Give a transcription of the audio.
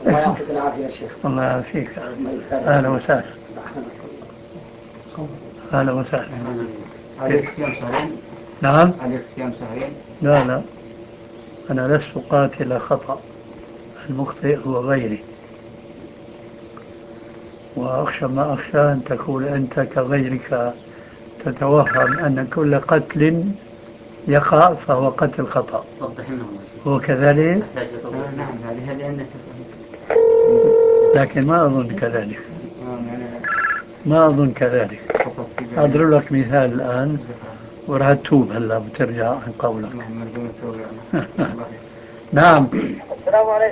الله يعطيك العافية يا شيخ. الله يعافيك. أهلا وسهلا. أهلا وسهلا. عليك صيام شهرين؟ نعم. عليك صيام شهرين؟ لا لا، أنا لست قاتل خطأ، المخطئ هو غيري، وأخشى ما أخشى أن تكون أنت كغيرك تتوهم أن كل قتل يقع فهو قتل خطأ. وضح لنا. هو كذلك؟ نعم، هذه لأنك لكن ما أظن كذلك. ما أظن كذلك. أضرب لك مثال الآن وراح تتوب هلا بترجع عن قولك. نعم. السلام عليكم.